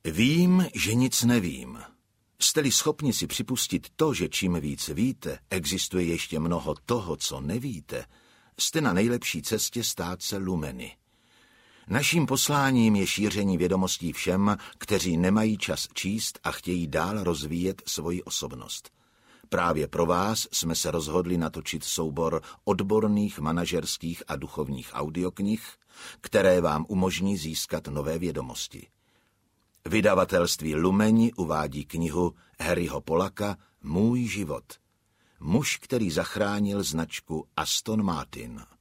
Vím, že nic nevím. Jste-li schopni si připustit to, že čím víc víte, existuje ještě mnoho toho, co nevíte, jste na nejlepší cestě stát se lumeny. Naším posláním je šíření vědomostí všem, kteří nemají čas číst a chtějí dál rozvíjet svoji osobnost. Právě pro vás jsme se rozhodli natočit soubor odborných, manažerských a duchovních audioknih, které vám umožní získat nové vědomosti. Vydavatelství Lumeni uvádí knihu Harryho Pollacka Můj život. Muž, který zachránil značku Aston Martin.